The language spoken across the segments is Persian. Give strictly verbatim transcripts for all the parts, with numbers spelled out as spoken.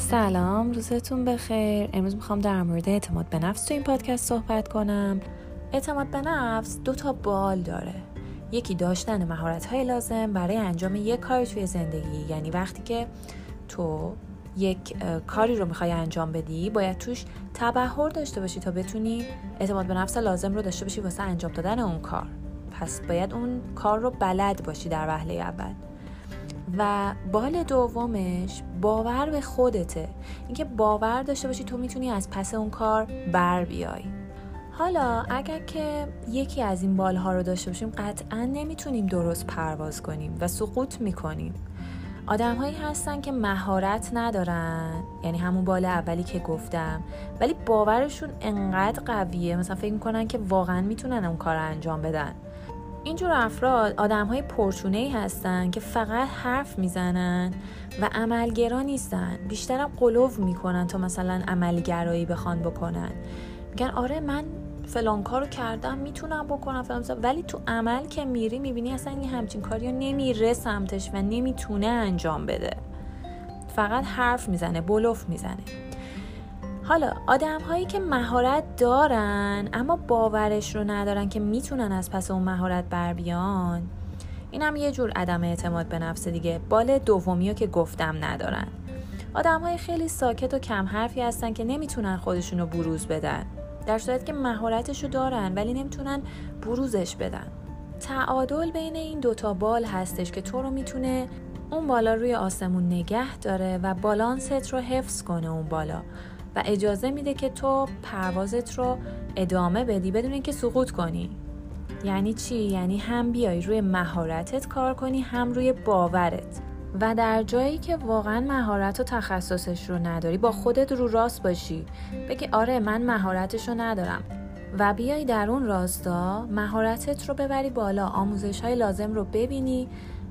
سلام، روزتون بخیر. امروز میخوام در مورد اعتماد به نفس تو این پادکست صحبت کنم. اعتماد به نفس دو تا بال داره. یکی داشتن مهارت‌های لازم برای انجام یک کاری توی زندگی، یعنی وقتی که تو یک کاری رو میخوای انجام بدی باید توش تبحر داشته باشی تا بتونی اعتماد به نفس لازم رو داشته باشی واسه انجام دادن اون کار. پس باید اون کار رو بلد باشی در وهله اول. و بال دومش باور به خودته، اینکه باور داشته باشی تو میتونی از پس اون کار بر بیای. حالا اگر که یکی از این بالها رو داشته باشیم قطعا نمیتونیم درست پرواز کنیم و سقوط میکنیم. آدم هایی هستن که مهارت ندارن، یعنی همون بال اولی که گفتم، ولی باورشون انقدر قویه مثلا فکر میکنن که واقعا میتونن اون کار رو انجام بدن. اینجور افراد آدم‌های پرچونه‌ای هستن که فقط حرف میزنن و عملگرا نیستن، بیشترم قلو میکنن تا مثلا عملگرایی بخوان بکنن. میگن آره من فلان کارو کردم میتونم بکنم فلان، ولی تو عمل که میری میبینی اصلا این همچین کاریو نمیره سمتش و نمیتونه انجام بده، فقط حرف میزنه، بلوف میزنه. حالا آدم هایی که مهارت دارن اما باورش رو ندارن که میتونن از پس اون مهارت بر بیان، این هم یه جور عدم اعتماد به نفس دیگه. بال دومی رو که گفتم ندارن. آدم های خیلی ساکت و کم حرفی هستن که نمیتونن خودشون رو بروز بدن، در صورتی که مهارتش رو دارن ولی نمیتونن بروزش بدن. تعادل بین این دوتا بال هستش که تو رو میتونه اون بالا روی آسمون نگه داره و بالانست رو حفظ کنه اون بالا و اجازه میده که تو پروازت رو ادامه بدی بدون اینکه سقوط کنی. یعنی چی؟ یعنی هم بیای روی مهارتت کار کنی هم روی باورت، و در جایی که واقعا مهارت و تخصصش رو نداری با خودت رو راست باشی، بگی آره من مهارتش رو ندارم و بیای در اون راستا مهارتت رو ببری بالا، آموزش های لازم رو ببینی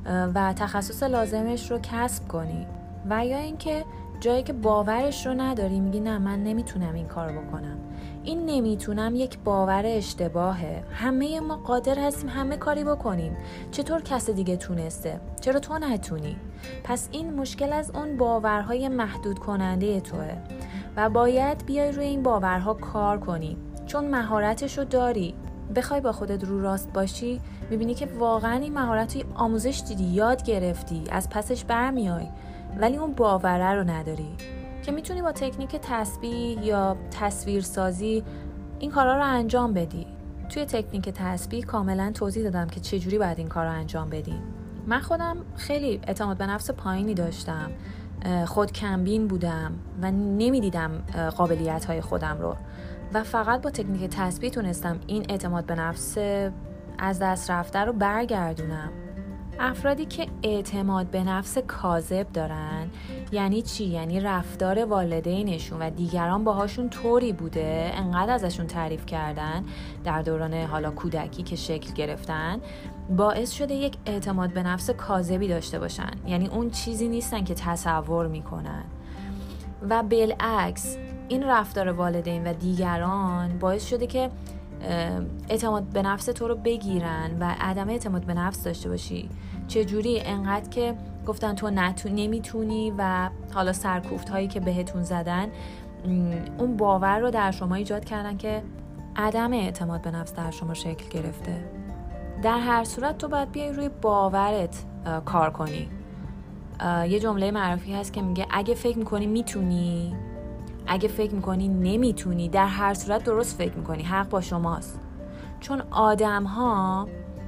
و تخصص لازمش رو کسب کنی. و یا اینکه جایی که باورش رو نداری میگی نه من نمیتونم این کار بکنم. این نمیتونم یک باور اشتباهه. همه ما قادر هستیم همه کاری بکنیم. چطور کس دیگه تونسته؟ چرا تو نتونی؟ پس این مشکل از اون باورهای محدود کننده توه و باید بیای روی این باورها کار کنی، چون مهارتش رو داری. بخوای با خودت رو راست باشی میبینی که واقعا این مهارت آموزش دیدی، یاد گرفتی، از پسش برمیای، ولی اون باوره رو نداری که میتونی با تکنیک تسبیح یا تصویرسازی این کارا رو انجام بدی. توی تکنیک تسبیح کاملا توضیح دادم که چجوری باید این کار رو انجام بدی. من خودم خیلی اعتماد به نفس پایینی داشتم، خود کمبین بودم و نمیدیدم قابلیت های خودم رو و فقط با تکنیک تسبیح تونستم این اعتماد به نفس از دست رفته رو برگردونم. افرادی که اعتماد به نفس کاذب دارن یعنی چی؟ یعنی رفتار والدینشون و دیگران باهاشون طوری بوده، انقدر ازشون تعریف کردن در دوران حالا کودکی که شکل گرفتن، باعث شده یک اعتماد به نفس کاذبی داشته باشن. یعنی اون چیزی نیستن که تصور میکنن. و بالعکس این رفتار والدین و دیگران باعث شده که اعتماد به نفس تو رو بگیرن و عدم اعتماد به نفس داشته باشی. چجوری؟ انقدر که گفتن تو نتو نمیتونی و حالا سرکوفت هایی که بهتون زدن اون باور رو در شما ایجاد کردن که عدم اعتماد به نفس در شما شکل گرفته. در هر صورت تو باید بیای روی باورت کار کنی. یه جمله معروفی هست که میگه اگه فکر میکنی میتونی، اگه فکر میکنی نمیتونی، در هر صورت درست فکر میکنی، حق با شماست. چون آدم ها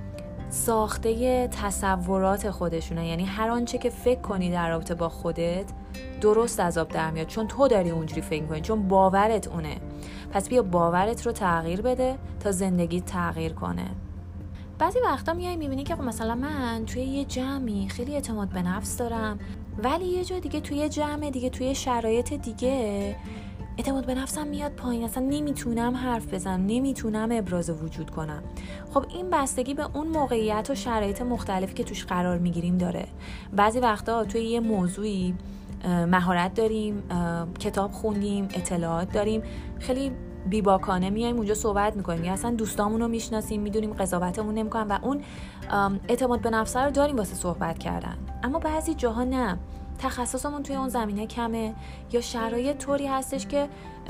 ساخته تصورات خودشونه، یعنی هر آنچه که فکر کنی در رابطه با خودت درست از آب در میاد، چون تو داری اونجوری فکر میکنی، چون باورت اونه. پس بیا باورت رو تغییر بده تا زندگیت تغییر کنه. بعضی وقتا میای میبینی که مثلا من توی یه جمعی خیلی اعتماد به نفس دارم، ولی یه جا دیگه توی جمع دیگه توی شرایط دیگه اعتماد به نفسم میاد پایین، اصلا نمیتونم حرف بزنم، نمیتونم ابراز وجود کنم. خب این بستگی به اون موقعیت و شرایط مختلفی که توش قرار میگیریم داره. بعضی وقتا توی یه موضوعی مهارت داریم، کتاب خوندیم، اطلاعات داریم، خیلی بیباکانه میایم اونجا صحبت میکنیم، یا اصلا دوستامون رو میشناسیم، میدونیم قضاوتمون نمیکنن و اون اعتماد به نفس رو داریم واسه صحبت کردن. اما بعضی جاها نه، تخصصمون توی اون زمینه کمه یا شرایط طوری هستش که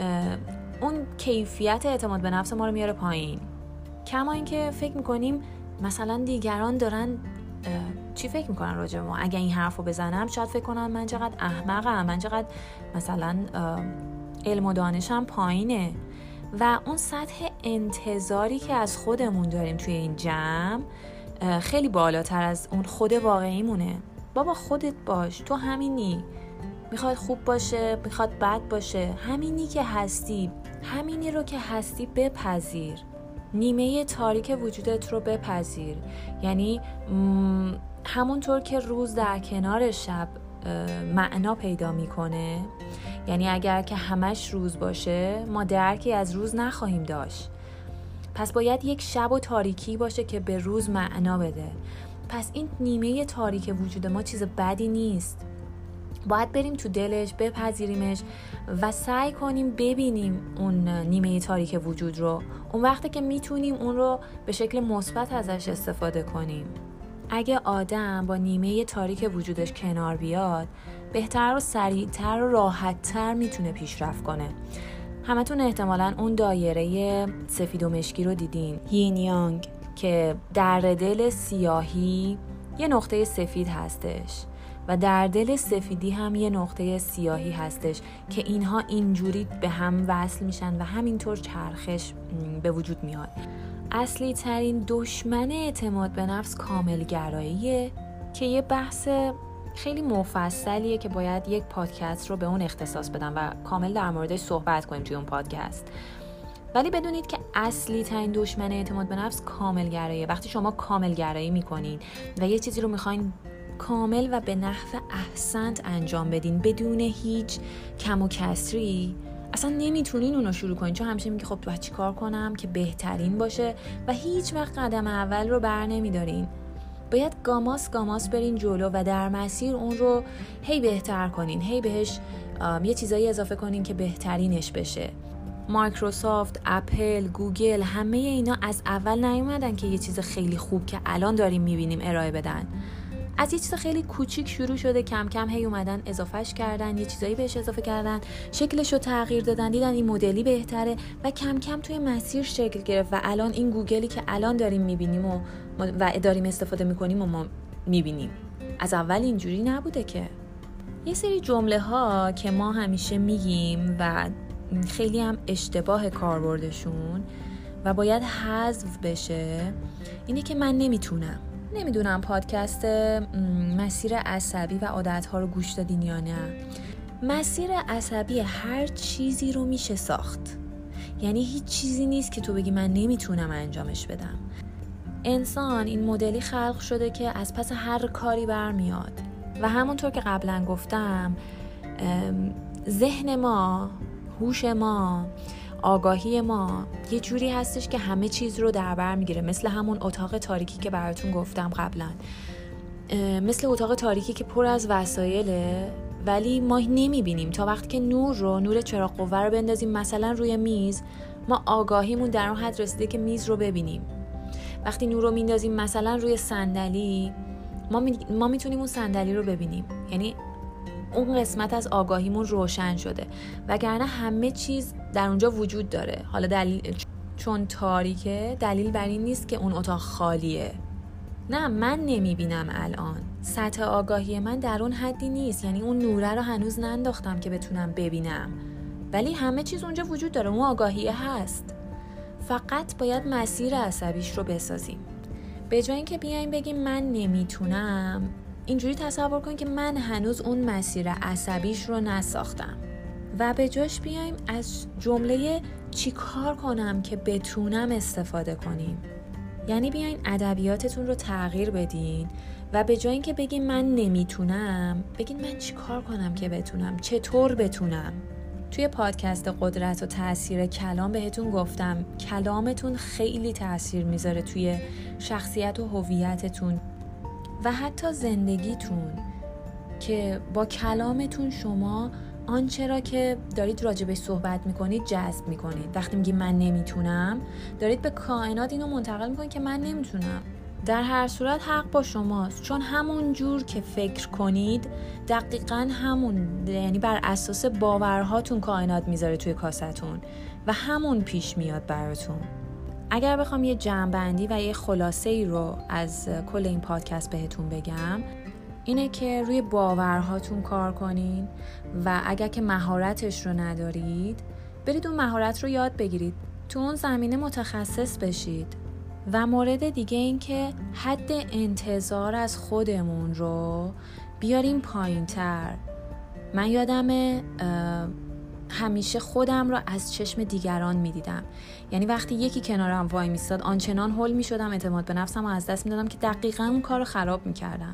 اون کیفیت اعتماد به نفس ما رو میاره پایین. کما این که فکر میکنیم مثلا دیگران دارن چی فکر میکنن راجع به ما. اگه این حرفو بزنم شاید فکر کنم من چقدر احمقم، من چقدر مثلا علم و دانشم پایینه و اون سطح انتظاری که از خودمون داریم توی این جمع خیلی بالاتر از اون خود واقعیمونه. بابا خودت باش، تو همینی، میخواد خوب باشه میخواد بد باشه، همینی که هستی، همینی رو که هستی بپذیر. نیمه تاریک وجودت رو بپذیر. یعنی همونطور که روز در کنار شب معنا پیدا میکنه، یعنی اگر که همش روز باشه ما درکی از روز نخواهیم داشت، پس باید یک شب و تاریکی باشه که به روز معنا بده. پس این نیمه تاریک وجود ما چیز بدی نیست، باید بریم تو دلش بپذیریمش و سعی کنیم ببینیم اون نیمه تاریک وجود رو. اون وقتی که میتونیم اون رو به شکل مثبت ازش استفاده کنیم. اگه آدم با نیمه تاریک وجودش کنار بیاد بهتر و سریعتر و راحتتر میتونه پیشرفت کنه. همتون احتمالاً اون دایره سفید و مشکی رو دیدین، یین یانگ، که در دل سیاهی یه نقطه سفید هستش و در دل سفیدی هم یه نقطه سیاهی هستش که اینها اینجوری به هم وصل میشن و همینطور چرخش به وجود میاد. اصلی ترین دشمن اعتماد به نفس کاملگراییه که یه بحث خیلی مفصلیه که باید یک پادکست رو به اون اختصاص بدم و کامل در موردش صحبت کنیم توی اون پادکست. ولی بدونید که اصلی ترین دشمن اعتماد به نفس کاملگراییه. وقتی شما کاملگرایی میکنین و یه چیزی رو میخواین کامل و به نحو احسنت انجام بدین بدون هیچ کم و کسری، اصلا نمیتونین اونو شروع کنین، چون همیشه میگی خب باید چی کار کنم که بهترین باشه و هیچ وقت قدم اول رو بر نمیدارین. باید گاماس گاماس برین جلو و در مسیر اون رو هی بهتر کنین، هی بهش یه چیزایی اضافه کنین که بهترینش بشه. مایکروسافت، اپل، گوگل، همه اینا از اول نیومدن که یه چیز خیلی خوب که الان داریم میبینیم ارائه بدن. از یه چیز خیلی کوچیک شروع شده، کم کم هی اومدن اضافهش کردن، یه چیزایی بهش اضافه کردن، شکلش رو تغییر دادن، دیدن این مدلی بهتره و کم کم توی مسیر شکل گرفت و الان این گوگلی که الان داریم میبینیم و, و داریم استفاده میکنیم و ما میبینیم. از اول اینجوری نبوده که. یه سری جمله ها که ما همیشه میگیم و خیلی هم اشتباه کاربردشون و باید حذف بشه اینه که من نمیتونم. نمیدونم پادکست مسیر عصبی و عادت‌ها رو گوش دادین یا نه. مسیر عصبی هر چیزی رو میشه ساخت. یعنی هیچ چیزی نیست که تو بگی من نمیتونم انجامش بدم. انسان این مدلی خلق شده که از پس هر کاری برمیاد و همونطور که قبلا گفتم ذهن ما، هوش ما، آگاهی ما یه جوری هستش که همه چیز رو در بر میگیره، مثل همون اتاق تاریکی که براتون گفتم قبلا، مثل اتاق تاریکی که پر از وسایله ولی ما نمیبینیم تا وقتی که نور رو نور چراغ قوه رو بندازیم مثلا روی میز، ما آگاهیمون در اون حد رسیده که میز رو ببینیم. وقتی نور رو میندازیم مثلا روی صندلی، ما می... ما میتونیم اون صندلی رو ببینیم، یعنی اون قسمت از آگاهیمون روشن شده، وگرنه همه چیز در اونجا وجود داره. حالا دلیل چون تاریکه دلیل بر این نیست که اون اتاق خالیه. نه، من نمیبینم الان، سطح آگاهی من در اون حدی نیست، یعنی اون نوره رو هنوز ننداختم که بتونم ببینم، ولی همه چیز اونجا وجود داره، اون آگاهیه هست. فقط باید مسیر عصبیش رو بسازیم. به جای اینکه بیایم بگیم من نمیتونم، اینجوری تصور کن که من هنوز اون مسیر عصبیش رو نساختم و به جاش بیایم از جمله چی کار کنم که بتونم استفاده کنیم. یعنی بیاین ادبیاتتون رو تغییر بدین و به جای اینکه بگین من نمیتونم، بگین من چی کار کنم که بتونم، چطور بتونم. توی پادکست قدرت و تأثیر کلام بهتون گفتم کلامتون خیلی تأثیر میذاره توی شخصیت و هویتتون و حتی زندگیتون، که با کلامتون شما آنچه را که دارید راجبش صحبت میکنید جذب میکنید. وقتی میگی من نمیتونم، دارید به کائنات اینو منتقل میکنید که من نمیتونم. در هر صورت حق با شماست، چون همون جور که فکر کنید دقیقاً همون، یعنی بر اساس باورهاتون کائنات میذاره توی کاستون و همون پیش میاد براتون. اگر بخوام یه جمع‌بندی و یه خلاصه‌ای رو از کل این پادکست بهتون بگم، اینه که روی باورهاتون کار کنین و اگر که مهارتش رو ندارید برید اون مهارت رو یاد بگیرید، تو اون زمینه متخصص بشید. و مورد دیگه این که حد انتظار از خودمون رو بیاریم پایین تر. من یادمه همیشه خودم رو از چشم دیگران میدیدم، یعنی وقتی یکی کنارم وای میستاد آنچنان هول میشدم، اعتماد به نفسم رو از دست میدادم که دقیقاً اون کار رو خراب میکردم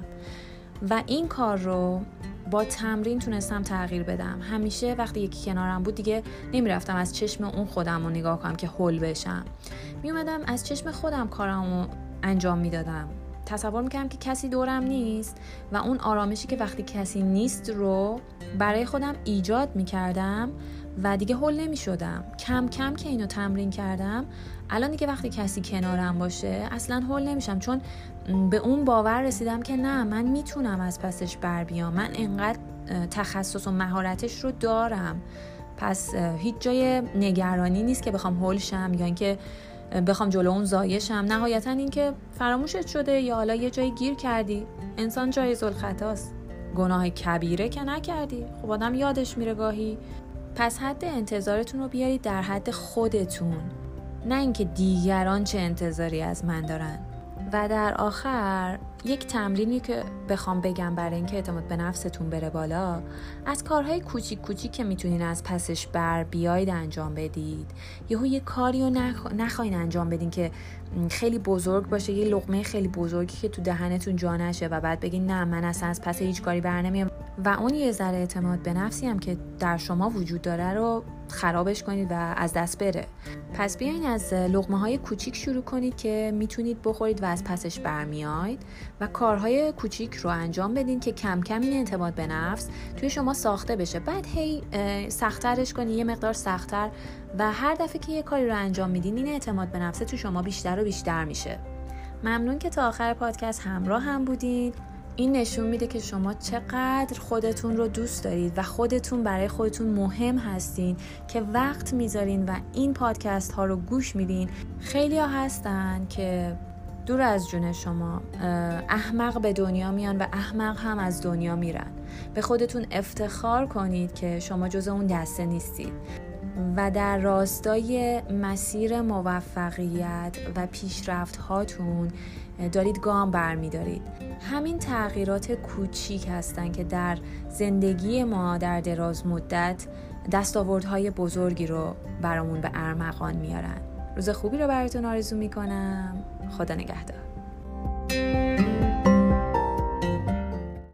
و این کار رو با تمرین تونستم تغییر بدم. همیشه وقتی یکی کنارم بود دیگه نمیرفتم از چشم اون خودم رو نگاه کنم که هول بشم، میومدم از چشم خودم کارم رو انجام میدادم. تصور میکردم که کسی دورم نیست و اون آرامشی که وقتی کسی نیست رو برای خودم ایجاد میکردم و دیگه هول نمیشدم. کم کم که اینو تمرین کردم الان دیگه وقتی کسی کنارم باشه اصلا هول نمیشم، چون به اون باور رسیدم که نه، من میتونم از پسش بر بیام، من انقدر تخصص و مهارتش رو دارم، پس هیچ جای نگرانی نیست که بخوام هول شم یا اینکه بخوام جلو اون زایه شم. نهایتا این که فراموشت شده یا حالا یه جایی گیر کردی، انسان جایز الخطاست، گناه کبیره که نکردی، خب آدم یادش میره گاهی. پس حد انتظارتون رو بیارید در حد خودتون، نه اینکه دیگران چه انتظاری از من دارن. و در آخر یک تمرینی که بخوام بگم برای اینکه اعتماد به نفستون بره بالا، از کارهای کوچیک کوچیک که میتونین از پسش بر بیاید انجام بدید. یهو یه کاری رو نخ... نخواین انجام بدین که خیلی بزرگ باشه، یه لقمه خیلی بزرگی که تو دهنتون جا نشه و بعد بگین نه من اصلا از پس هیچ کاری بر نمیام و اون یه ذره اعتماد به نفسی هم که در شما وجود داره رو خرابش کنید و از دست بره. پس بیاین از لقمه های کوچیک شروع کنید که میتونید بخورید و از پسش برمیاید و کارهای کوچیک رو انجام بدین که کم کم این اعتماد به نفس توی شما ساخته بشه. بعد هی سخت‌ترش کنید، یه مقدار سخت‌تر، و هر دفعه که یه کاری رو انجام میدین این اعتماد به نفس تو شما بیشتر و بیشتر میشه. ممنون که تا آخر پادکست همراه هم بودین. این نشون میده که شما چقدر خودتون رو دوست دارید و خودتون برای خودتون مهم هستین که وقت میذارین و این پادکست ها رو گوش میدین. خیلی ها هستن که دور از جون شما احمق به دنیا میان و احمق هم از دنیا میرن. به خودتون افتخار کنید که شما جز اون دسته نیستید و در راستای مسیر موفقیت و پیشرفت هاتون دارید گام برمیدارید. همین تغییرات کوچیک هستن که در زندگی ما در دراز مدت دستاوردهای بزرگی رو برامون به ارمغان میارن. روز خوبی رو براتون آرزو میکنم. خدا نگهدار.